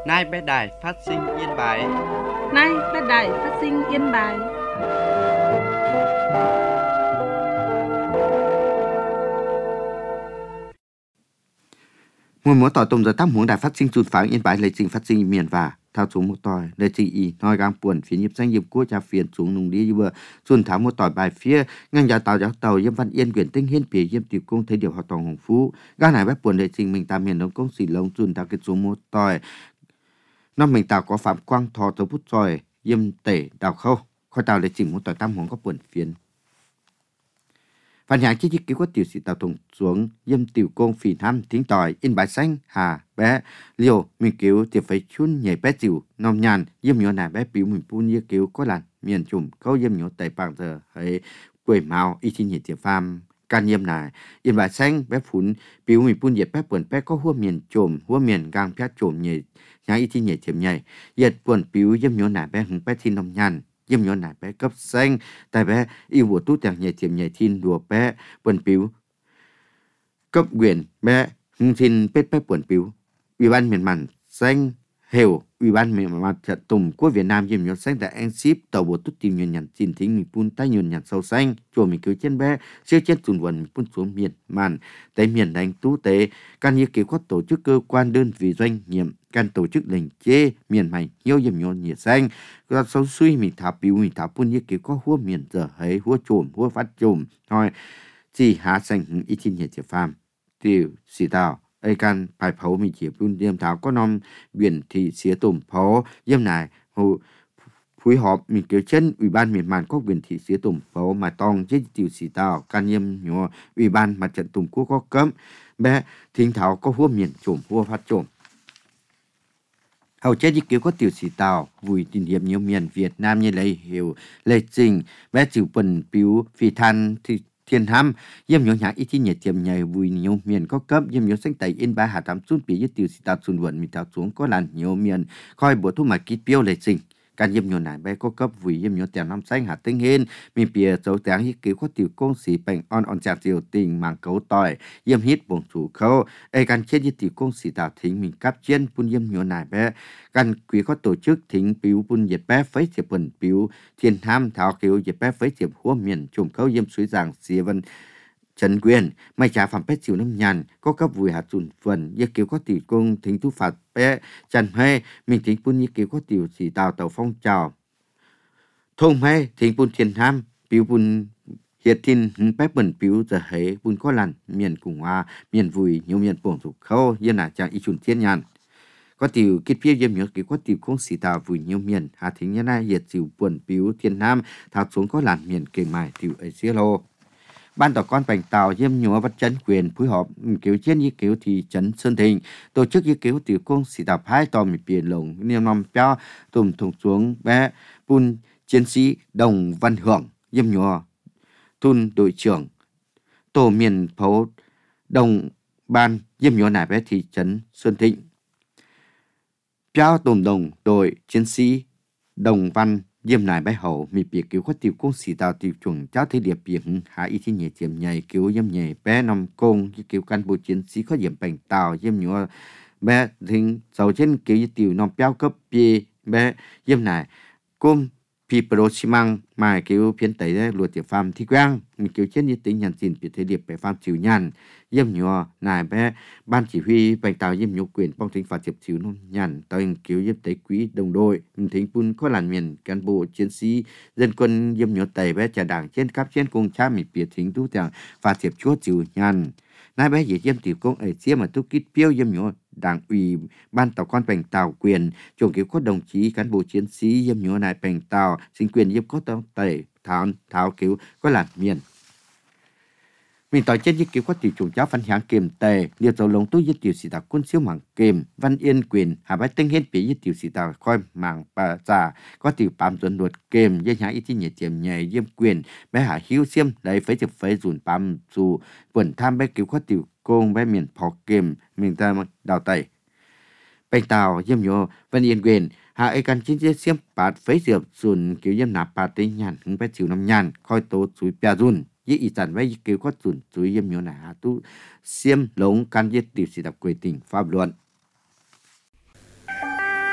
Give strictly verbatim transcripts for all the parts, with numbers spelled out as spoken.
Nay bé đài phát sinh Yên Bái. Nay bé đài phát sinh Yên Bái. Một mỗi tỏi tôm giờ tám huống đài phát sinh chuột pháo Yên Bái lấy trình phát sinh miền và thao xuống một tỏi lấy trình y nói gang buồn phía nhịp danh nhiệm của cha phiền xuống nung đi vừa xuân tháo một tỏi bài phía ngang nhà tàu giáo tàu yếm văn yên quyển tinh hiên phía yếm tiểu công thấy điều họ tòng hồng phú gang này bếp buồn lấy trình mình tam miền đông công xỉ lông xuân tháo kết xuống một tỏi năm mình tàu có phạm quang thọ tàu bút soi yếm tể đào khâu khỏi tàu lấy trình một tỏi tam huống có buồn phiền Phan Nhã chỉ chỉ cứu có tiểu sĩ tàu thùng xuống yếm tiểu công phỉ tham thính tỏi Yên Bái xanh hà bé liều mình cứu tiểu phải chun nhảy bé chịu nòng nhàn yếm nhỏ nà bé biểu mình pun như cứu có làn miền chủng câu yếm nhỏ tây bảng giờ hay quẩy màu y chi nhảy tiểu phàm can yếm nà Yên Bái xanh bé phun biểu mình pun nhảy bé buồn bé có hua miền chủng hua miền gang bé chủng nhảy nhá y chi nhảy tiểu nhảy yết buồn biểu yếm nhỏ nà bé hứng bé thi nòng nhàn yếm nhỏ nà bé cấp xanh tại bé yêu bộ tú tàng nhảy tiểu nhảy thiên đùa bé buồn biểu cấp quyền bé hưng thiên bết bé buồn biểu Ủy ban miền mặn xanh hiểu Ủy ban miền mặt trận tùng của Việt Nam yếm nhỏ xanh tại anh ship tàu bộ tú tìm nhường nhằn xin thính mình pun tay nhường nhằn sâu xanh chùa mình cứu trên bé siêu trên tuần quần mình pun xuống miền mặn tại miền đánh tú tế can như cứu có tổ chức cơ quan đơn vị doanh nghiệp can tổ chức lệnh chế miền mày nhiều yếm nhỏ nhiệt xanh có sâu suy mình thả biểu mình thả pun như cứu có hua miền giờ hay hua trộm hua phát trộm thôi chỉ hạ xanh ít thiên nhiệt phàm tiểu sĩ tàuไอ้การไปเผามีเขียบรุ่นเยี่ยมถาวก็นอมเวียนที่เสียตุ่มเผาเยี่ยมนายหูผู้หอบมีเกี่ยวเช่นอุบานเมียนมันก็เวียนที่เสียตุ่มเผามาตองเจ็ดจิวสีตาวการเยี่ยมหัวอุบานมาจัดตุ่มกู้ก็เกิมแบะทิ้งเท้าก็หัวเมียนโจมหัวพัดโจมเอาเจ็ดจิเกี่ยวก็ติวสีตาววุยตินเดียมเยี่ยมเมียนเวียดนามยี่เลยเหี่ยวเลยจริงแบะจิวเป็นปิวฝีทันที่thiên ham yếm nhỏ nhã ít chi nhẹ tiệm nhảy vui nhiều miền có cấp yếm nhỏ xanh tay in ba hà tám xuân bị yết tiêu sĩ tạt xuân vận mi thảo xuống có làn nhiều miền coi bộ thu mà kít piêu lệ sinhการyếm nhỏ nải bé có cấp vui yếm nhỏ tiệm năm xanh hà tinh hiên mi bìa dấu tiếng yết cứu có tiểu công sĩ bành on on chạc tiểu tình màng cấu tỏi yếm hít bổng chủ khâu aiการchết yết tiểu công sĩ tạt thính mình cáp chiên pun yếm nhỏ nải béการquý có tổ chức thính piu pun yết bé phấy tiệp bẩn piu thiên ham thảo cứu yết bé phấy tiệp hua miền trùm khâu yếm suối giảng xìa vân Trần Quyền, mai trả phạm pét chiều năm nhàn, có cấp vùi hạt chuẩn phần, như kiểu có tiểu công thính thu phạt pé, Trần Hay, mình thính pun như kiểu có tiểu chỉ tàu tàu phong trào. Thông hay, thính pun thiên ham, biểu pun hiệt thiên hứng pép bẩn biểu giờ hế pun có làn, miền cùng hoa, miền vùi, nhiều miền bổng dục khâu, yên là chẳng y chuẩn thiên nhàn. Có tiểu kết phía yếm nhớ kiểu có tiểu công sĩ tàu vùi nhiều miền, hà thính nhá na hiệt chiều buồn biểu thiên ham, thảo xuống có làn miền kề mài tiểu ấy xế lô. Ban tổ con Bành Tàu yếm nhúa vật chấn quyền phối hợp kiểu chiến y kiểu thị trấn Sơn Thịnh tổ chức y kiểu tiểu công sĩ tập hai tòa mì biển lồng niêm năm peo tùm thùng xuống bé pun chiến sĩ Đồng Văn Hưởng yếm nhúa thun đội trưởng tổ miền phố Đồng Ban yếm nhúa nải bé thị trấn Sơn Thịnh peo tùm đồng đội chiến sĩ Đồng Văn yếm nải bé hậu mi bìa cứu có tiểu công sĩ tàu tiểu chuẩn cháu thế điệp biển hạ y thi nhẹ tiệm nhảy cứu yếm nhảy bé nằm công cứu cán bộ chiến sĩ có yếm Bành Tàu yếm nhúa bé thính dầu trên cứu tiểu nằm béo cấp bìa bé yếm nải cung pi pro xi măng mà cứu phiến tẩy đấy luật tiểu phàm thi quang mi cứu trên như tính nhàn xin biệt thế điệp bé phàm chịu nhàn yếm nhúa nải bé ban chỉ huy Bành Tàu yếm nhúa quyền phong thính phạt tiệp chịu nôn nhàn tàu cứu yếm tẩy quý đồng đội thính pun có làn miền cán bộ chiến sĩ dân quân yếm nhúa tẩy bé trả đảng trên cấp trên cùng cha mi biệt thính tu tàng phạt tiệp chúa chịu nhàn nãy bé dễ yếm tiểu công ở chia mà tu kít piêu yếm nhúa đảng ủy ban tàu con Bành Tàu quyền chủ cứu có đồng chí cán bộ chiến sĩ yếm nhúa nải Bành Tàu chính quyền yếm có tàu tẩy tháo tháo cứu có làn miền mình tỏi chết với kiểu có tiểu chủ giáo văn hạng kiềm tề liều dầu lồng túi với tiểu sĩ tàu quân siêu mảng kiềm văn yên quyền hà bái tinh hiến bị với tiểu sĩ tàu coi mảng bà già có tiểu bám dồn luật kiềm với nhà ítที่nhẹ tiệm nhẹ yếm quyền bé hà hiếu xiêm lấy phế chụp phế dùn bám dù quần tham bé kiểu có tiểu công bé miền phò kiềm mình ta đào tẩy Bành Tàu yếm nhúa văn yên quyền hà ai can chiến chiến xiêm bát phế diệp dùn kiểu yếm nạp bát tinh nhàn hứng bé chịu năm nhàn coi tố suối bia dùnยี่อีสานไว้เกี่ยวก็จุนจุยเยี่ยมโยนาหาตู้เสียมหลงการยึดติดสิทธิกวยติ่งฟาบล้วนน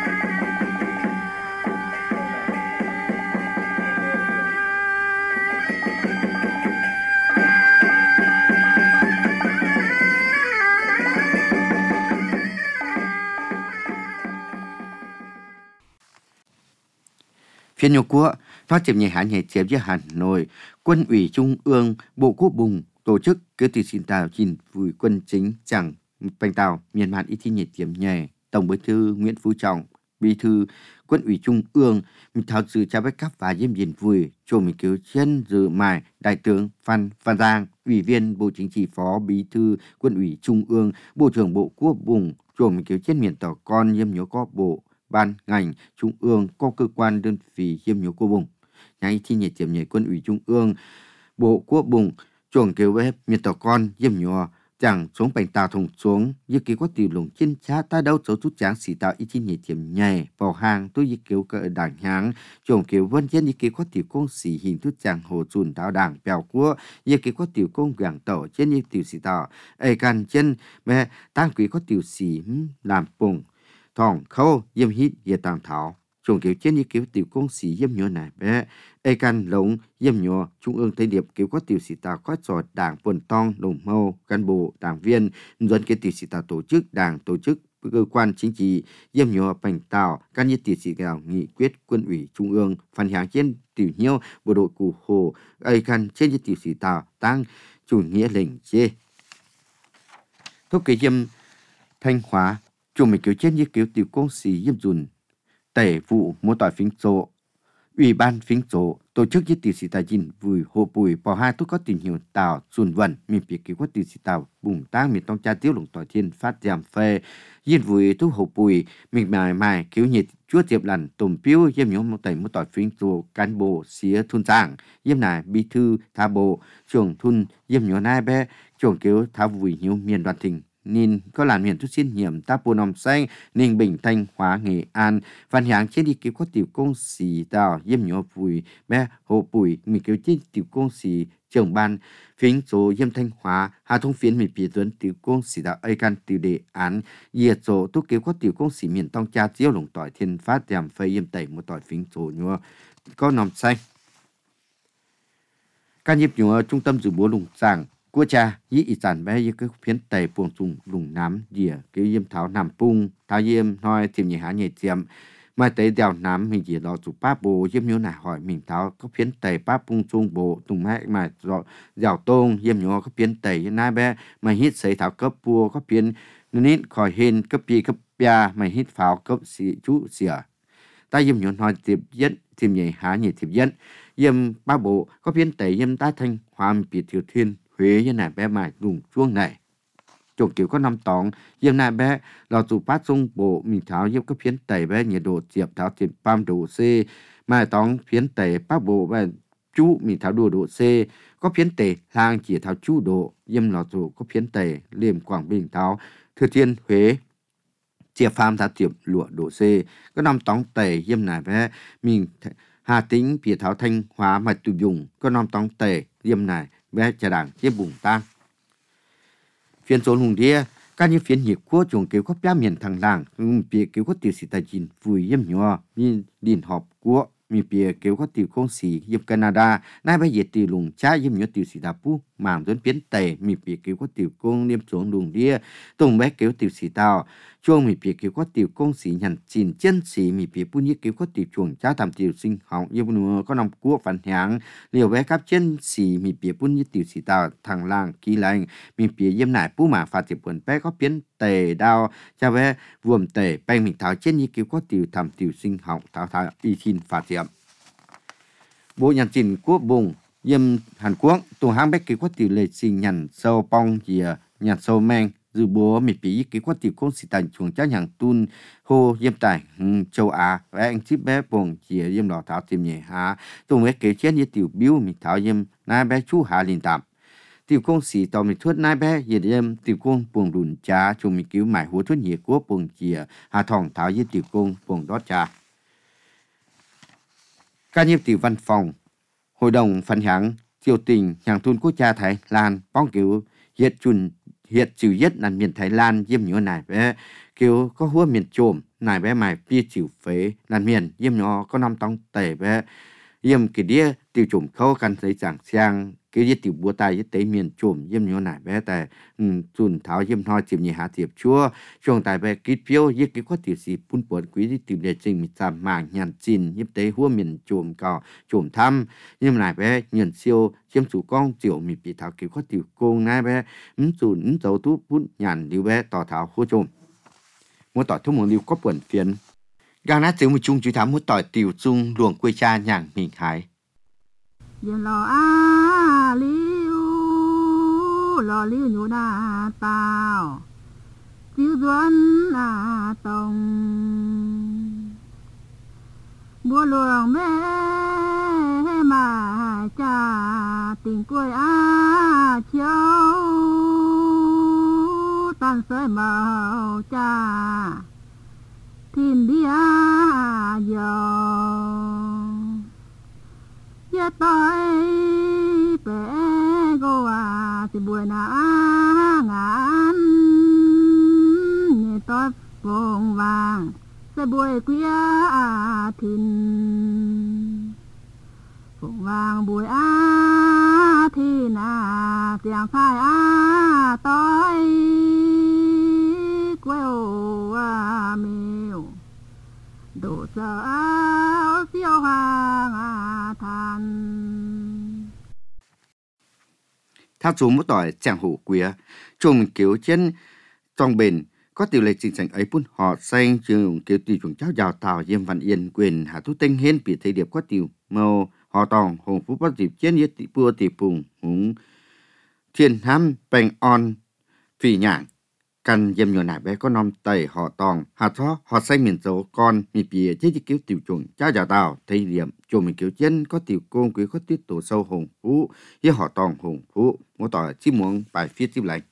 Phiên nhục của nó chìm nhảy hạn nhảy chém với Hà Nội, Quân ủy Trung ương, Bộ Quốc Bùng tổ chức kế từ xin tàu chín vui quân chính chẳng bành tàu miền Mạn ít thi nhảy chém nhảy Tổng Bí thư Nguyễn Phú Trọng, Bí thư Quân ủy Trung ương mình thảo sự cha bách cấp và diêm diện vui cho mình cứu chân dự mài Đại tướng Phan Văn Giang, Ủy viên Bộ Chính trị, Phó Bí thư Quân ủy Trung ương, Bộ trưởng Bộ Quốc Bùng cho mình cứu chân miền tỏ con diêm nhớ có bộ ban ngành trung ương có cơ quan đơn vị hiêm nhớ của vùng nhảy thi nhảy tiệm nhảy Quân ủy Trung ương, Bộ Quốc Bùng chuồng kêu bếp miền tàu con hiêm nhớ chẳng xuống bành tàu thùng xuống như kêu có tiểu lùng trên chá ta đâu số chút tráng xì tạo ít thi nhảy tiệm nhảy vào hàng tôi như kêu cỡ đảng háng chuồng kêu vân chân như kêu có tiểu công xì hình chút tráng hồ chùn đảo đảng bèo của như kêu có tiểu công gàng tàu trên như tiểu xì tạo ấy can chân mẹ tăng quý có tiểu xì làm bùng thòng khâu yếm hít ye tàng thảo chuồng kiểu trên như kiểu tiểu công sĩ yếm nhớ này bé ai can lống yếm nhớ trung ương tây điệp kiểu có tiểu sĩ tào có trò đảng quần tong đồng mâu cán bộ đảng viên dẫn cái tiểu sĩ tào tổ chức đảng tổ chức cơ quan chính trị yếm nhớ bành tào can như tiểu sĩ gạo nghị quyết Quân ủy Trung ương phản hàng trên tiểu nhiêu bộ đội cụ hồ ai can trên như tiểu sĩ tào tăng chủ nghĩa lệnh chê thúc kỳ yếm Thanh Hóa chúng mình kiểu chết như kiểu tiểu công sĩ yếm dùn tể vụ mua tỏi phính chỗ ủy ban phính chỗ tổ chức như tiểu sĩ tài chính vui hồ bùi bỏ hai tôi có tìm hiểu tàu dùn vần mình bị kiểu có tiểu sĩ tàu bùng tăng mình tông cha tiêu lồng tỏi thiên phát giảm phê yên vui tôi hồ bùi mình mài mài kiểu nhiệt chúa tiệp lằn tùm piu yếm nhóm một tẩy mua tỏi phính chỗ cán bộ xía thun giảng yếm này bí thư tha bộ trưởng thun yếm nhóm nai bé trưởng kiểu tha vui nhiều miền đoàn thình nên có làm miền chút xin nhiệm ta bùn nòng xanh Ninh Bình Thanh Hóa Nghệ An phản hàng trên đi kiểu có tiểu công sĩ tàu yếm nhỏ vui bé hồ bùi mình kiểu trên tiểu công sĩ trưởng ban phiến số yếm Thanh Hóa Hà Thông phiến mình bị tuấn tiểu công sĩ tàu ai can tiểu đề án diệt số tôi kiểu có tiểu công sĩ miền tông cha chiếu lồng tỏi thiên phát giảm phơi yếm tẩy một tỏi phiến số nhua có nòng xanh can nhịp nhua trung tâm dự búa lùng giảng của cha yi ý sản bé yi cái phiến tây buông dùng lùng nám dìa cái yếm tháo nằm pung tháo yếm nói tìm nhảy há nhảy tiệm mà tới đèo nám mình chỉ lo chụp ba bộ yếm nhớ nà hỏi mình tháo có phiến tây ba pung chung bộ tùng mẹ mà rồi dẻo tông yếm nhớ có phiến tây nai bé mà hít sấy tháo cấp bùa có phiến nít khỏi hên cấp pi cấp bia mà hít pháo cấp xì chú xỉa ta yếm nhớ nói tiệm nhất tìm nhảy há nhảy tiệm nhất yếm ba bộ có phiến tây yếm ta Thanh Hóa bị thiếu thiên Huế như này bé mài dùng chuông này chồng kiểu có năm tóng yếm này bé lò tủ phát sung bộ mình tháo yếm có phiến tẩy bé nhiệt độ diệp tháo tiền pam độ C mài tóng phiến tẩy bác bộ bé chú mình tháo độ độ C có phiến tẩy lang chỉ tháo chú độ yếm lò tủ có phiến tẩy liềm Quảng Bình tháo Thừa Thiên Huế diệp pham tháo tiệm lụa độ C có năm tóng tẩy yếm này bé mình Hà Tĩnh phía tháo Thanh Hóa mà tụ dùng có năm tóng tẩy yếm này bé trà đảng tiếp bùng tăng phiên số hùng đĩa các như phiên nhiệt quốc chuồng kiểu có bia miền thằng làng bia kiểu có tiểu sĩ tài chính vui yếm nhỏ như điền họp của mi bia kiểu có tiểu công sĩ yếm Canada nay bây giờ tiểu lùng cha yếm nhỏ tiểu sĩ đà pu mảng dẫn phiến tây mi bia kiểu có tiểu công niêm xuống lùng đĩa tùng bé kiểu tiểu sĩ tàu chuông mi bia kiểu có tiểu công sĩ nhằn chín chân sĩ mi bia pu như kiểu có tiểu chuồng cha làm tiểu sinh học yếm nữa có năm quốc phản hàng liều bé cáp chân sĩ mi bia pu như tiểu sĩ tàu thằng làng kỳ lành mi bia yếm nải pu mà phạt tiểu quần bé có phiến tây đao cha bé vuông tây bèn mình tháo trên như kiểu có tiểu tham tiểu sinh học tháo tháo y xin phạt tiệm bộ nhàn trình quốc bùng yếm Hàn Quốc tổ hang bé kiểu có tiểu lệ sinh nhàn sâu bong dìa nhàn sâu men dự bố mi bia kiểu có tiểu công sĩ tài chuồng cha nhàn tun hô yếm tài châu Á và anh chip bé bùng dìa yếm lò tháo tìm nhẹ há tổ bé kiểu trên như tiểu biếu mi tháo yếm nai bé chú hà linh tạm tiểu công sĩ tàu mi thuốc nai bé yếm yếm tiểu công buồng đùn cha chung mi kiểu mải húa thuốc nhẹ của buồng dìa hà thòng tháo yếm tiểu công buồng đót cha ca nhiếp tiểu văn phòng hội đồng phản hàng triều tình hàng thôn quốc gia Thái Lan bóng kiểu hiện chùn hiện trừ nhất là miền Thái Lan yếm nhớ này bé kiểu có húa miền trộm nài bé mài bia chịu phế làn miền yếm nhỏ có năm tông tể bé yếm kỳ đĩa tiêu chủng khâu căn thấy chẳng sang cái yết tiểu búa tai yết tế miền chủng yếm nhỏ nài bé tại chùn tháo yếm nói chìm nhị hạ tiệp chúa chuồng tài bé kít phiếu yết cái quát tiểu sĩ phun bột quý đi tìm để trình mít giảm mảng nhàn chín yếm tế hua miền chủng cò chủng thăm yếm nài bé nhận siêu yếm chủ con tiểu mì bị tháo kiểu quát tiểu công nài bé ấm chùn ấm dấu tú phun nhàn liu bé tỏ tháo hua chủng muốn tỏi thuốc muốn liu có buồn phiền gang nát tiếng một chung chú thám muốn tỏi tiểu chung luồng quê cha nhàng mình hái yên lò a liu lò liu nhũ đà tao chiếu duân a tông bùa luồng mê mà cha tình quê a chiếu tan sợi màu cha thiên địa giờ giờ tôi bé go à thì buổi na ngàn nhẹ tôi vòng vàng sẽ buổi quia à thìn vòng vàng buổi à thìn à tiếng khai à tôi queo à mèo đổ sợ áo siêu hàng à than tháp chú một tỏi chẳng hủ quía chung kiểu trên trong bền có tiểu lệ trình sảnh ấy phun họ xanh trường kiểu tiểu chuẩn cháu giàu tàu diêm văn yên quyền hạ thu tinh hiên bị thấy điệp có tiểu màu họ tòng hồng phú bắt dịp trên yết tỷ bua tỷ phùng húng thiên ham bèn on phì nhảng căn dêm nhỏ nải bé có nom tẩy họ tòng hạ thó họ xanh miền dấu con mi bìa chế kiểu tiểu chuẩn cháu giàu tàu thấy điểm chùa mình kiểu trên có tiểu công quý có tiết tổ sâu hồng phú với họ tòng hồng phú một tỏi chim muỗng bài phía tiếp lạnh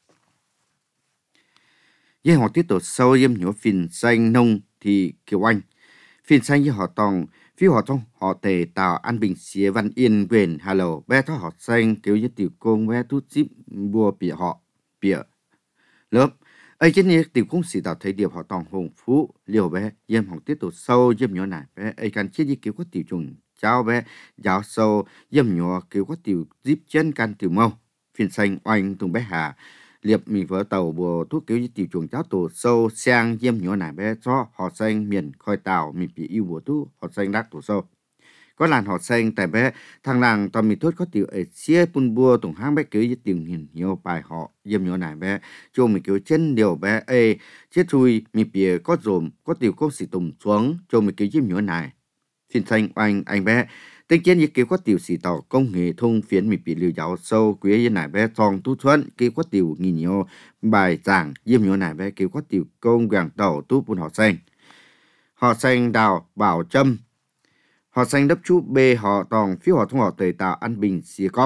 với họ tiết tổ sâu yếm nhỏ phìn xanh nông thì kiểu anh phìn xanh với họ tòng phía họ tòng họ tề tàu an bình xía văn yên quyền hello bé thó họ xanh kiểu như tiểu công bé tút zip bùa bìa họ bìa lớp ấy trên này tiểu công sĩ tạo thấy điệp họ tòng hồng phú liều bé yếm họ tiết tổ sâu yếm nhỏ nải bé ấy căn chết như kiểu có tiểu trùng cháu bé giáo sâu yếm nhỏ kiểu có tiểu zip chân căn tiểu mâu phìn xanh oanh tung bé hà liệp mình vỡ tàu bùa thuốc kiểu như tiểu chuồng cháu tổ sâu sang diêm nhỏ nải bé cho họ xanh miền khoi tàu mình bị yêu bùa thuốc họ xanh đắc tổ sâu có làn họ xanh tại bé thằng làng toàn mình thuốc có tiểu ở xia pun bùa tổng hang bé kiểu như tiểu nhìn nhiều bài họ diêm nhỏ nải bé cho mình kiểu chân điều bé ê chết thui mình bị có dồn có tiểu có xì tùng xuống cho mình kiểu diêm nhỏ nải xin xanh anh anh bé tính chiến như kiểu có tiểu sĩ tàu công nghệ thông phiến mình bị liều giáo sâu quý như nải bé thong tu thuận kiểu có tiểu nghìn nhiều bài giảng diêm nhỏ nải bé kiểu có tiểu công gàng tàu tu bùn họ xanh họ xanh đào bảo châm họ xanh đắp chú bê họ tòng phiếu họ thông họ tời tạo an bình xìa con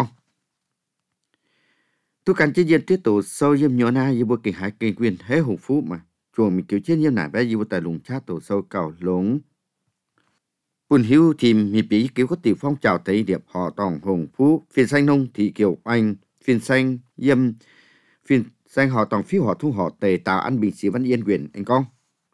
tu cảnh chế diện tiết tổ sâu diêm nhỏ na như bộ kinh hải kinh quyền thế hùng phú mà chuồng mình kiểu chiến như nải bé như bộ tài lùng chát tổ sâu cầu lống Bùn hiếu thì mi bí kiểu có tiểu phong trào thấy điệp họ tòng hồng phú phiên xanh nông thị kiều anh phiên xanh yêm phiên xanh họ tòng phiếu họ thu họ tề tạo ăn bình sĩ văn yên quyền anh con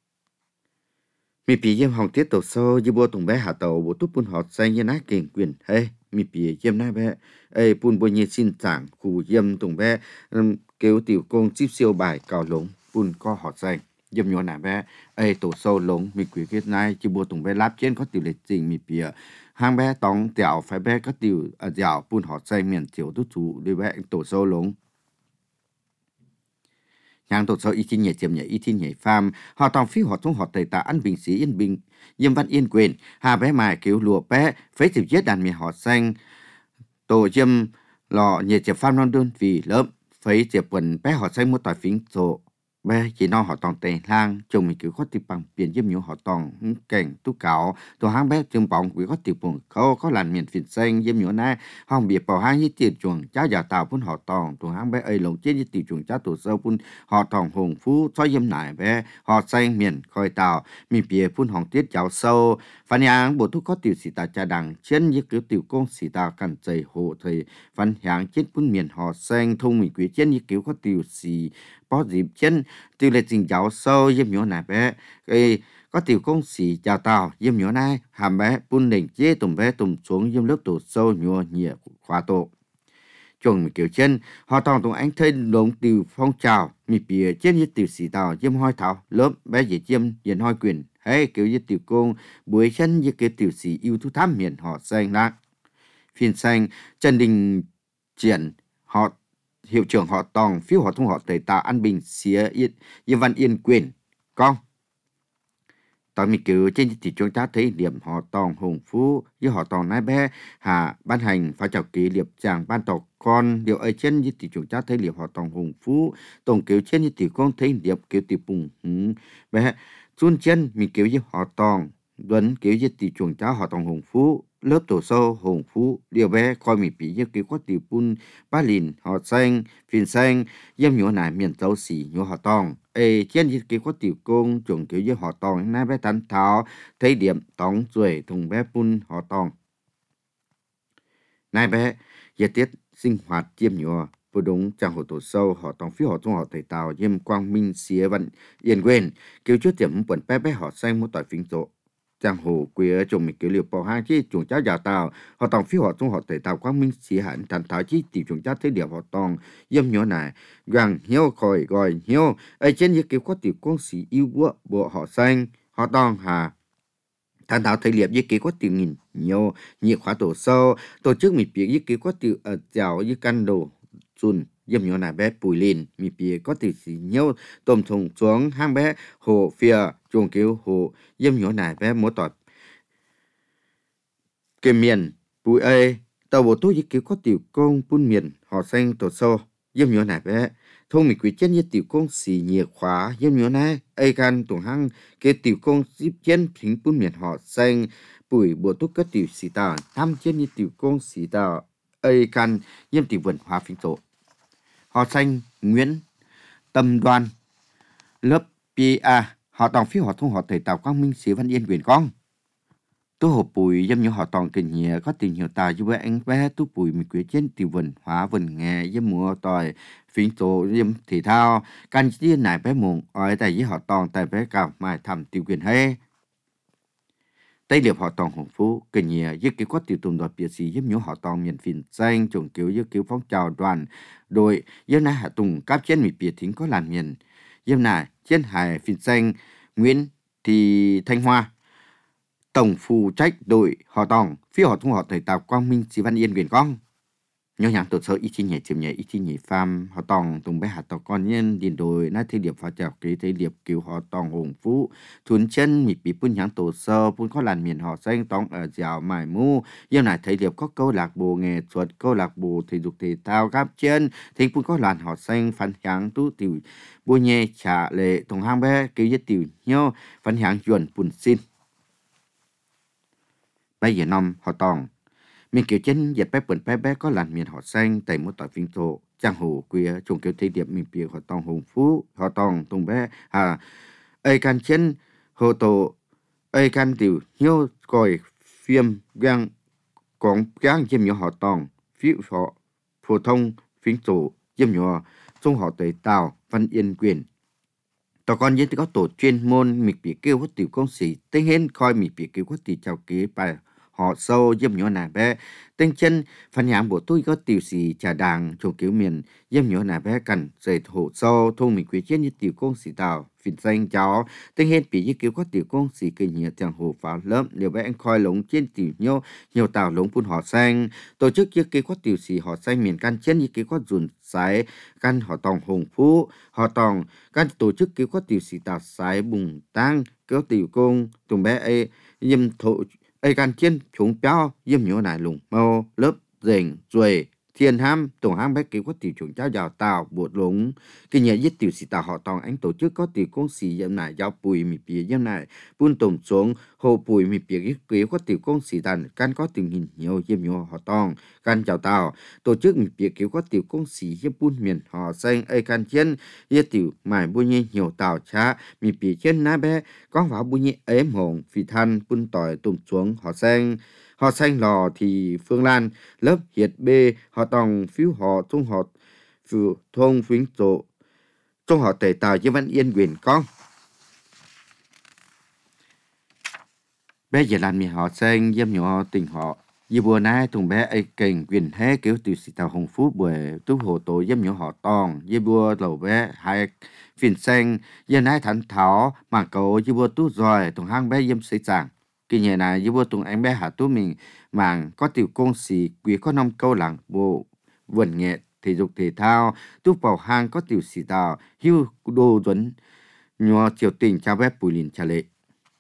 mi bí yêm hồng tiết tổ sâu như bùa tùng bé hạ tàu bộ túc bùn họ xanh như nát kiền quyền hey mi bí yêm nát bé ê bùn bùn như xin chẳng khu yêm tùng bé kiểu tiểu công chip siêu bài cào lống bùn co họ xanh dùm nhỏ nè bé ê tổ sâu lống mi quỷ kết này chỉ bùa tùng bé láp trên có tiểu lịch trình mi bìa hang bé tòng tiểu phải bé có tiểu ở dạo bùn họ xây miền tiểu tút chủ đi bé tổ sâu lống nhang tổ sâu y chín nhảy chiếm nhảy y chín nhảy pham họ tòng phi họ tung họ tề tạ ăn bình sĩ yên bình yêm văn yên quyền hà bé mài kiểu lụa bé phế tiểu giết đàn miền họ xanh tổ yêm lò nhảy chiếm pham non đơn vì lớp phế chiếm quần bé họ xanh một tỏi phím sổ bé chỉ nói họ tòng tề lang chồng mình cứ có tiệp bằng biển giúp nhiều họ tòng cảnh tú cạo tổ hang bé trường bóng quý có tiệp bùng khâu có làn miền phiền xanh giúp nhiều nay hong biệt bảo hang như tiền chuồng cháu già tàu phun họ tòng tổ hang bé ấy lồng chết như tiền chuồng cháu tổ sâu phun họ tòng hùng phú cho dâm nải bé họ xanh miền khơi tàu miền biệt phun hong tiết cháu sâu phản hàng bộ thuốc có tiểu sĩ tà trà đằng trên như kiểu tiểu công sĩ tà cần dày hộ thầy phản hàng chết phun miền họ xanh thông mình quý trên như kiểu có tiểu sĩ có dịp chân tiêu lệ trình giáo sâu yếm nhỏ này bé cái có tiểu công sĩ chào tàu yếm nhỏ này hàm bé bún đỉnh chế tùm bé tùm xuống yếm lớp tổ sâu nhỏ nhẹ khóa tổ chồng kiểu chân họ tòng tùng anh thấy đống từ phong trào mi bìa trên như tiểu sĩ tàu yếm hoi thảo lớp bé dễ chiêm diện hoi quyền hay kiểu như tiểu công buổi chân như cái tiểu sĩ yêu thu thám miền họ xanh lạc phiên xanh Trần Đình Triển họ hiệu trưởng họ tòng phiếu họ thông họ tẩy tạo an bình xía yên yên văn yên quyền con tao mi kiểu trên thị trường ta thấy điểm họ tòng hùng phú với họ tòng nai bé hà ban hành phải chào kỷ liệp chàng ban tộc con điều ấy trên như thị trường ta thấy liệp họ tòng hùng phú tổng kiểu trên như thị con thấy điệp kiểu tỷ bùng hứng bé xuân chân mi kiểu như họ tòng duấn kiểu như thị trường ta họ tòng hùng phú lớp tổ sâu hùng phú điều bé coi mi bị như kiểu có tỷ bún ba lìn họ xanh phiền xanh yếm nhỏ này miền châu xỉ nhỏ họ tòng ê trên như kiểu có tiểu công chuẩn kiểu như họ tòng nãy bé tán tháo thấy điểm tống rồi thùng bé bún họ tòng nãy bé giờ tiết sinh hoạt chiêm nhỏ bố đúng chẳng hồ tổ sâu họ tòng phiếu họ trong họ thầy tàu yếm quang minh xía vận yên quên kiểu trước điểm quần bé bé họ xanh một tỏi phình rộ giang hồ quê chồng mình kiểu liều bỏ hai chi chuồng cháu già tàu họ tòng phiếu họ trong họ tẩy tàu quang minh xí hẳn thành thảo chi tìm chuồng cháu thế điểm họ tòng yếm nhỏ này gần hiếu khỏi gọi hiếu ấy trên như kiểu có tiểu công sĩ yêu búa bộ họ xanh họ tòng hà thành thảo thấy liệp như kiểu có tiểu nghìn nhiều nhiệt khóa tổ sâu tổ chức mình biết như kiểu có tiểu ở chảo như căn đồ chun yếm nhỏ này bé bùi lìn mi bìa có tiểu sĩ nhiều tôm thùng xuống hang bé hồ phía chuồng kiểu hồ yếm nhỏ này bé mỗi tọt cái miền bùi ơi tàu bộ tôi kiểu có tiểu công bún miền họ xanh tổ sâu yếm nhỏ này bé thông mi quý chân như tiểu công xì nhiệt khóa yếm nhỏ này ai can tuồng hang cái tiểu công zip chân thính bún miền họ xanh bùi bộ tôi có tiểu xì tàu tham chân như tiểu công xì tàu ai can yếm tiểu vườn hoa phình tổ họ xanh Nguyễn Tâm Đoan lớp pê a họ tòng phiếu họ thông họ thầy tàu quang minh sĩ văn yên quyền con tôi hộp bùi dâm như họ tòng kinh nhẹ có tình hiểu tài với anh bé tú bùi mình quyết trên tiểu vườn hóa vườn nghe dâm mùa tỏi phím tổ dâm thể thao can chia nải bé mùng ở tại với họ tòng tại bé cào mài thầm tiểu quyền hay tây liệp họ tòng hồng phú kinh nhẹ với kiểu có tiểu tùng đột biệt sĩ dâm như họ tòng miền phiền xanh trồng kiểu với kiểu phong trào đoàn đội dâm nãy hạ tùng cáp trên miền biệt thính có làn miền dâm nãy trên hải phiền xanh Nguyễn Thị Thanh Hoa tổng phụ trách đội họ tòng phía họ thông họ thầy tàu quang minh sĩ văn yên quyền con nhớ nhàng tổ sơ ý chí nhẹ chìm nhẹ ý chí nhẹ pham họ tòng tùng bé hạt tàu con nhân điền đồi nãy thời điểm phá chào ký thời điểm cứu họ tòng hùng phú thuần chân mịt bị bún nhàng tổ sơ bún có làn miền họ xanh tòng ở dào mải mu yêu này thời điểm có câu lạc bộ nghệ thuật câu lạc bộ thể dục thể thao gáp chân thì bún có làn họ xanh phản nhàng tu tiểu bùa nhẹ trả lệ tùng hang bé cứu giết tiểu nhau phản nhàng chuẩn bùn xin bây giờ năm họ tòng mình kiểu chân dệt bé bẩn bé bé có làn miền họ xanh tại một tỏi phình tổ giang hồ quê trùng kiểu thời điểm mình bìa họ tòng hùng phú họ tòng tùng bé à ai can chân hồ tổ ai can tiểu hiếu còi phim gang còn gang chim nhỏ họ tòng phiếu họ phổ thông phình tổ chim nhỏ trong họ tây tàu văn yên quyền tàu con dân thì có tổ chuyên môn mình bị kêu có tiểu công sĩ tên hên coi mình bị kêu có tiểu chào kế bài họ sâu dâm nhỏ nà bé tên chân phần nhãn bộ tôi có tiểu sĩ trà đàng trong kiểu miền dâm nhỏ nà bé cần dày hộ sâu thông mình quý chết như tiểu công sĩ tàu phình xanh cháu tên hên bị như kiểu có tiểu công sĩ kỳ nhiều chẳng hồ phá lớp liệu bé anh coi lống trên tiểu nhau nhiều tàu lống phun họ xanh tổ chức như kiểu có tiểu sĩ họ xanh miền căn chân như kiểu có dùn sái căn họ tòng hùng phú họ tòng căn tổ chức kiểu có tiểu sĩ tàu sái bùng tăng có tiểu công tụi bé ấy dâm thổ ai can chiến chúng béo yếm nhỏ nải lùng màu lớp rèn ruồi thiên ham tổng ham bé kiểu có tiểu chúng cháu giàu tàu bột lúng cái nhà giết tiểu sĩ tàu họ tòng anh tổ chức có tiểu công sĩ yếm nải giáo bùi mì bìa yếm nải buôn tổng xuống hồ bùi mì bìa cái kiểu có tiểu công sĩ tàn can có tình hình nhiều yếm nhỏ họ tòng can chào tàu tổ chức mì bìa kiểu có tiểu công sĩ yếm buôn miền họ xanh ai can chiến yếm tiểu mải buôn nhẹ nhiều tàu cha mì bìa trên ná bé có vào buôn nhẹ ếm hồn phi than buôn tỏi tụm xuống họ xanh họ xanh lò thì Phương Lan lớp hiệt B họ tòng phiếu họ thông họ phiếu thông phím tổ trong họ tề tàu với văn yên quyền con bé giờ làm mi họ sang dâm nhỏ tình họ như bữa nay thùng bé ấy kênh quyền hết kiểu từ sĩ tàu hồng phú bưởi tú hồ tổ dâm nhỏ họ tòng như bữa lầu bé hai phiền sang giờ nay thẳng thảo mà cậu như bữa tú rồi thùng hang bé dâm sĩ chẳng kỳ nhà này như bữa thùng anh bé hạ tú mình màng có tiểu công sĩ quý có năm câu làng bộ vườn nghệ thể dục thể thao tú bảo hang có tiểu sĩ tàu hưu đô duẩn nhỏ triều tình cha bé bùi lìn cha lệ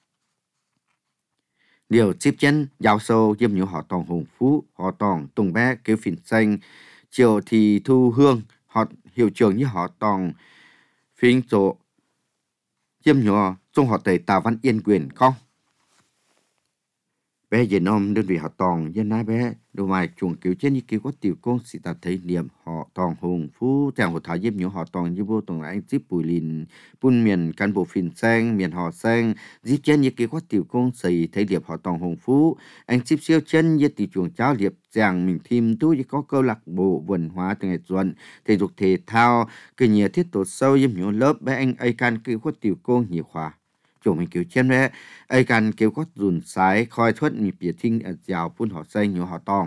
điều tiếp chân giáo sâu dâm nhiều họ tòng hùng phú họ tòng tùng bé kêu phìn xanh chiều thì thu hương họ hiệu trường như họ tòng phiên chỗ dâm nhỏ trong họ tề tào văn yên quyền không bé giờ nom đơn vị họ tòng dân nái bé đồ ngoài chuồng kiểu trên như kiểu có tiểu công sĩ ta thấy niệm họ tòng hùng phú chàng hồ thái dâm nhiều họ tòng như vô tòng anh zip bùi lìn bun miền cán bộ phìn sang miền họ sang zip trên như kiểu có tiểu công sĩ thấy điệp họ tòng hùng phú anh zip siêu chân như tiểu chuồng cháo điệp chàng mình thêm tu như có câu lạc bộ văn hóa từ ngày xuân thể dục thể thao cái nhiều thiết tổ sâu dâm nhiều lớp bé anh ấy can kiểu có tiểu công nhiều khóa chỗ mình kiểu trên đấy ai cần kiểu có dùn sái khoi thoát nhịp biệt thinh ở giàu phun họ xây nhiều họ tòng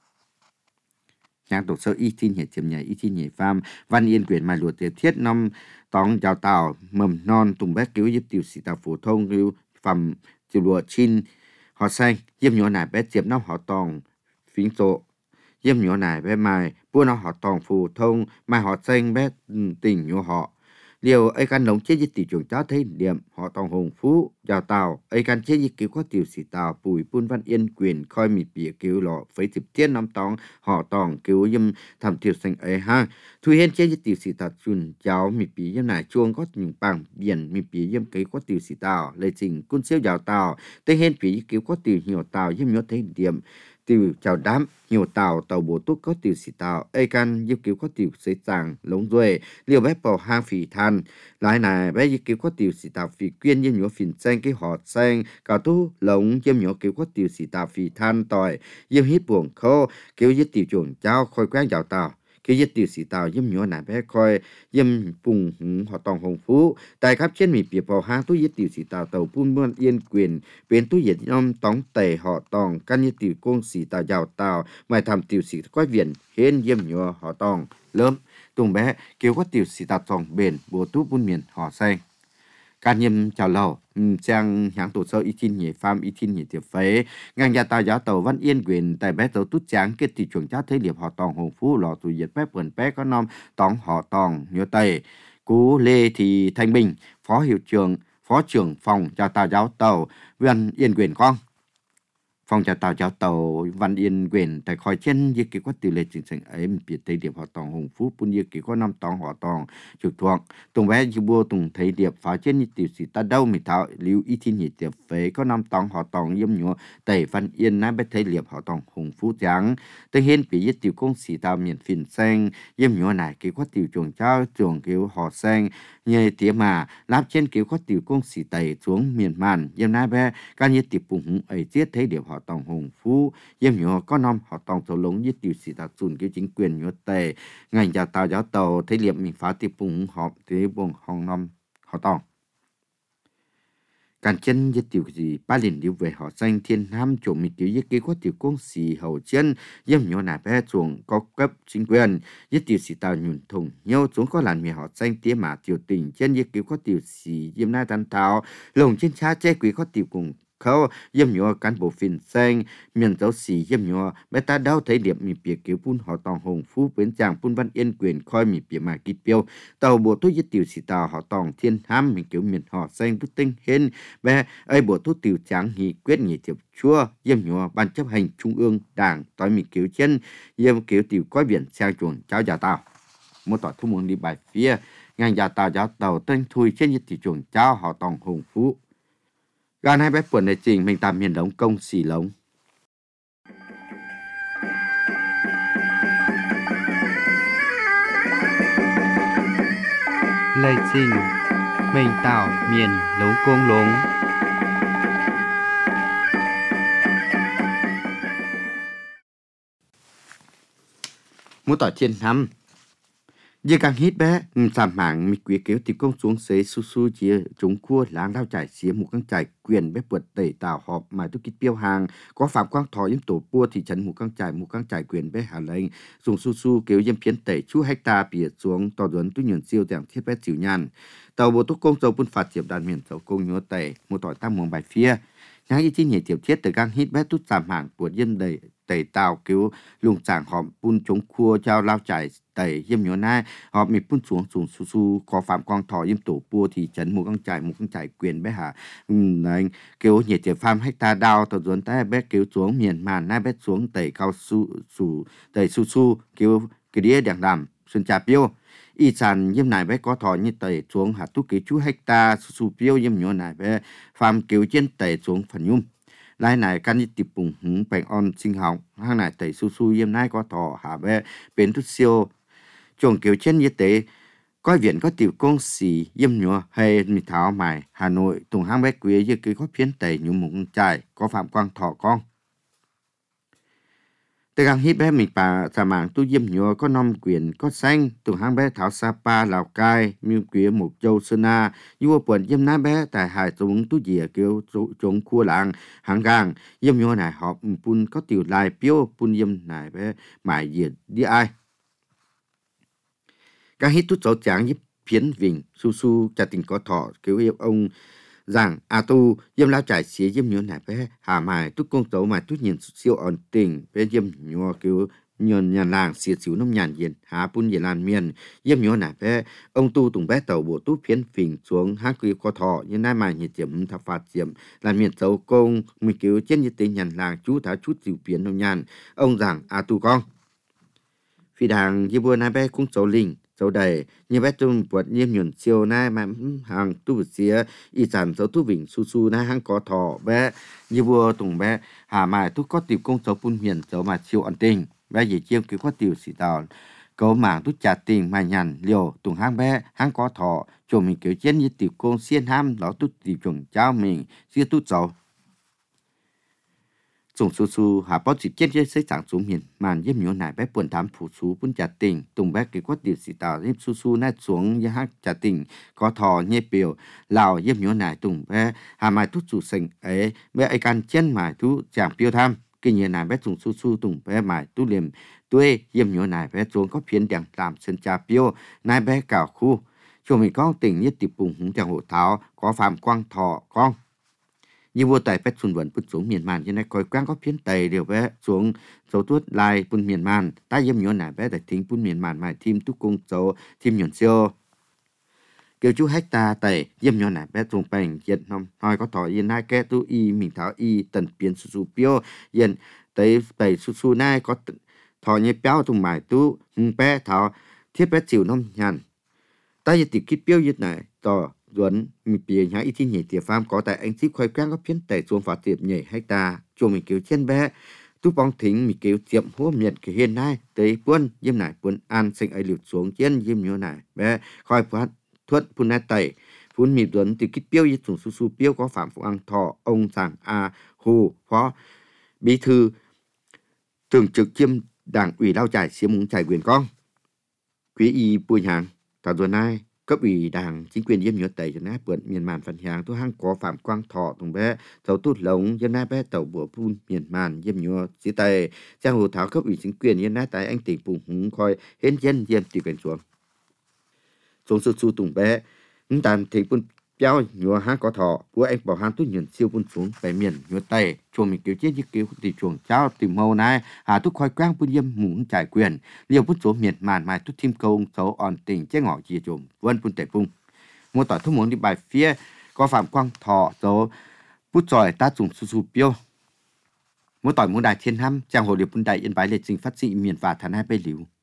nhang tổ sơ y tin hệ chiếm nhảy y tin nhảy pham văn yên quyền mà luật tiệt thiết năm tòng giàu tàu mầm non tùng bé kiểu giúp tiểu sĩ tàu phổ thông kiểu phẩm tiểu lụa chin họ xây giúp nhỏ này bé chiếm năm họ tòng phím tổ giúp nhỏ này bé mai buôn nó họ tòng phổ thông mai họ xây bé tình nhỏ họ điều ấy can lồng chế với tỷ trường cháu thấy điểm họ tòng hùng phú giàu tàu ấy can chế với kiểu có tiểu sĩ tàu bùi bun văn yên quyền coi mì bìa kiểu lọ với tiếp tiên năm tòng họ tòng kiểu dâm thầm tiểu sinh ấy ha thui hen chế với tiểu sĩ tàu chun cháu mì bìa dâm này chuông có những bằng biển mì bìa dâm kiểu có tiểu sĩ tàu lấy trình cun siêu giàu tàu tây hen bìa kiểu có tiểu nhiều tàu dâm nhớ thấy điểm tiểu chào đám nhiều tàu tàu bổ túc có tiểu sĩ tàu ai can giúp kiểu có tiểu sĩ chàng lống ruồi liều bé bảo hang phì than lại này bé giúp kiểu có tiểu sĩ tàu phì quyên như nhỏ phìn xanh cái họ xanh cả tu lống giúp nhỏ kiểu có tiểu sĩ tàu phì than tỏi giúp hít buồng khô kiểu giúp tiểu chuồng cháu khôi quen giàu tàu cái giết tiểu sĩ tàu dâm nhỏ này bé coi dâm bùng họ tòng hồng phú tại khắp trên miền biển vào hang túi giết tiểu sĩ tàu tàu buôn buôn yên quyền bên túi giết nhom tống tề họ tòng căn như tiểu công sĩ tàu giàu tàu mà làm tiểu sĩ quái viện hên dâm nhỏ họ tòng lớn tùng bé kêu có tiểu sĩ tàu tòng bền bùa tú buôn miền họ xanh can nhâm chào lầu trang hãng tổ sơ y tin nhị pham y tin nhị tiệp phế ngang gia tàu giáo tàu văn yên quyền tại bé tàu tút tráng kết thị trường cháu thấy điệp họ tòng hồng phú lò tù diệt bé vườn bé có nom tòng họ tòng nhớ tây cú lê thì thanh bình phó hiệu trưởng phó trưởng phòng chào tàu giáo tàu văn yên quyền con phòng chào tàu giáo tàu văn yên quyền tại khỏi trên dưới kỳ có tỷ lệ chính sách ấy biệt thấy điệp họ tòng hồng phú bún dưới kỳ có năm tòng họ tòng trực thuộc tùng bé như bua tùng thấy điệp phá trên như tiểu sĩ ta đâu mì thảo lưu y thiên nhị tiệp phế có năm tòng họ tòng yếm nhúa tẩy văn yên nãy bé thấy điệp họ tòng hồng phú trắng tới hiên bị giết tiểu công sĩ tàu miền phìn xanh yếm nhúa này kỳ có tiểu chuồng trao chuồng kiểu họ xanh nhờ tía mà láp trên kiểu có tiểu công sĩ tẩy xuống miền màn yếm nãy bé can như tiểu bùng ấy giết thấy điệp họ tòng hồng phú yếm nhúa có năm họ tòng tàu lống giết tiểu sĩ tàu chun kiểu chính quyền nhúa tẩy ngành giáo tàu giáo tàu thấy liệp mình phá tiểu bùng họp thế buồng hong năm họ tòng càn chân giết tiểu gì ba liền điệu về họ xanh thiên nam chỗ mình tiểu giết kia có tiểu công sĩ hậu chân yếm nhúa nà bé chuồng có cấp chính quyền giết tiểu sĩ tàu nhún thùng nhau xuống có làn mì họ xanh tía mà tiểu tình chân giết kiểu có tiểu sĩ yếm na tan tháo lồng trên cha che quý có tiểu cùng khâu yếm nhúa cán bộ phìn xanh miền giáo sĩ yếm nhúa bé ta đau thấy điểm mì bìa kiểu phun họ tòng hồng phú bến chàng phun văn yên quyền coi mì bìa mà kít tiêu tàu bộ tôi giết tiểu sĩ tàu họ tòng thiên ham mình kiểu miền họ xanh tút tinh hên bé ấy bộ tôi tiểu trắng nghị quyết nghị tiệp chua yếm nhúa ban chấp hành trung ương đảng tối mì kiểu chân yếm kiểu tiểu coi biển sang chuồng cháu già tàu một tỏi thu muốn đi bài phía ngang già tàu giáo tàu tên thui trên như thị trường cháu họ tòng hồng phú gan hai bé quần này trình mình tạm miền đống công xì lống lời trình mình tạo miền lống công lống muốn tỏi thiên năm giờ càng hít bé giảm mạng mi quý kéo tìm công xuống xế su su chia chúng cua láng lao trải xía một căng trải quyền bé vượt tẩy tạo họp mà tôi kích tiêu hàng có phạm quang thọ yếm tổ pua thị trấn một căng trải một căng trải quyền bé hà lệnh dùng su su kéo yếm phiến tẩy chú hecta bìa xuống tàu duấn tôi nhận siêu dạng thiết bé chịu nhàn tàu bộ túc công dầu bún phạt diệp đàn miền dầu công nhớ tẩy một tỏi tam muồng bài phía nhang y chi nhẹ tiểu thiết từ gang hít bé tút giảm mạng của dân đầy tẩy tàu cứu lùng chẳng họp bún chống cua trao lao trải tẩy yếm nhớ nai họ mi bún xuống xuống su su có phạm quang thọ yếm tổ pua thị trấn một căng trải một căng trải quyền bé hà này kêu nhiệt tiểu farm hecta đào tàu duấn tay bé kêu xuống miền màn nai bé xuống tẩy cao su su tẩy su su kêu cái đĩa đèn đàm xuân trà piêu y sản yếm nải bé có thọ như tẩy xuống hạt tu ký chú hecta su su piêu yếm nhớ nải bé farm kêu trên tẩy xuống phần nhung lại này căn như tiệp bùng hứng bèn on sinh học hàng này tẩy su su yếm nải có thọ hạ bé bên chút siêu chuồng kiểu trên như tế coi viện có tiểu công sĩ yếm nhựa hay mì thảo mài Hà Nội tùng hang bé quế như cứ có phiến tẩy nhung mùng trải có phạm quang thọ con từ gang hít bé mình bà giả mạng tu yếm nhựa có năm quyền có xanh tùng hang bé thảo Sapa Lào Cai miêu quế Mộc Châu Sơn Na vua quần yếm ná bé tại hải xuống tu dìa kêu chống khua làng hàng gang yếm nhựa này họ pun có tiểu lai piêu pun yếm này bé mài diệt đi ai các hít tút cháu tráng giúp phiến vinh su su cha tình có thọ kêu yêu ông rằng a tu yếm lao trải xía yếm nhớ này bé hà mài tút công cháu mài tút nhìn siêu ổn tình bé yếm nhớ kêu nhơn nhà làng xía xíu nông nhàn yên hà pun ye lan miền yếm nhớ này bé ông tu tùng bé tàu bộ tút phiến vinh xuống hát kêu có thọ như nay mài nhiệt diệm thập phạt diệm là miền cháu công mình kêu trên như tình nhàn làng chú tháo chút dịu phiến nông nhàn ông rằng a tu con phi đàng như bữa nay bé cũng cháu linh cháu đầy như bé trung bột nhiêm nhuận siêu nay mà hàng tu xía y sản cháu tu vĩnh su su nay hàng có thọ bé như bữa tùng bé hà mài tu có tiểu công cháu phun miền cháu mà siêu ổn định bé gì chiêm cứ có tiểu sĩ tàu cấu mảng tu trả tình mà nhàn liều tùng hàng bé hàng có thọ cho mình kiểu chiến như tiểu công xiên ham đó tu tiểu chuẩn cháu mình xía tu cháu dùng su su hà bao chỉ chết chết xây sản xuống miền màn yếm nhớ nải bé buồn thám phủ sú bún trả tình tùng bé cái quát điều sĩ tàu yếm su su nát xuống như hát trả tình có thò nhẹ biểu lào yếm nhớ nải tùng bé hà mai tút su sình ấy bé ai can chân mài tú chàng piêu tham kinh nghiệm nải bé dùng su su tùng bé mài tú liềm tuê yếm nhớ nải bé xuống có phiến đèn làm sân trà piêu nải bé cào khu cho mình có tình nhất tiệp bùng hùng chàng hộ tháo có phạm quang thọ con như vua tài pet xuân vận bứt xuống miền màn như này coi quang có phiến tây đều bé xuống dấu tuốt lai bún miền màn ta yếm nhớ nải bé tại thính bún miền màn mài thêm túc cung dấu thêm nhuận siêu kêu chú hecta tây yếm nhớ nải bé xuống bành hiện năm nói có thọ yên nai ke tu y mình tháo y tần biến su su piêu yên tây tây su su nai có thọ như béo thùng mài tu hung bé thọ thiết bé chịu nông nhàn ta yết tiệp kít piêu yết này tỏ duẩn mi bìa nhá ítที่nhảy tiệp farm có tại anh ship khoai quang có phiến tẩy xuống phạt tiệp nhảy hecta cho mình kêu trên bé tu bóng thính mi kêu tiệm hố miệt cái hiền này tới buôn yếm nải buôn an sinh ấy liệt xuống trên yếm nhớ nải bé khoai phát thuận phun nát tẩy phun mi duẩn thì kít piêu yết xuống su su piêu có phạm phụ ăn thọ ông sàng a hồ phó bí thư thường trực chiêm đảng ủy lao trải xiêm muốn trải quyền con quý y bùi hàng thảo duẩn này cấp ủy đảng chính quyền yếm nhớ tẩy cho nát vượt miền màn phần hàng tu hang có phạm quang thọ tùng bé tàu tút lống dân nát bé tàu bùa phun miền màn yếm nhớ xí tây trang hồ thảo cấp ủy chính quyền dân nát tại anh tỉnh phùng húng coi hến dân yếm tùy quyền xuống xuống su su tùng bé những tàn thì phun béo nhớ hang có thọ của anh bảo hang tu nhận siêu phun xuống về miền nhớ tây chuồng mình kiểu chết như kiểu thì chuồng cháu tìm màu này hà tu khoai quang phun yếm muốn trải quyền liều phun số miền màn mai tu thêm câu số ổn tình chế ngọ chia chuồng vân phun tẩy phun một tỏi thuốc muốn đi bài phía có phạm quang thọ số bút giỏi ta dùng su su piêu một tỏi muốn đại thiên ham trang hồ điệp phun đại yên bái liệt sinh phát sĩ miền và thàn hai bê liu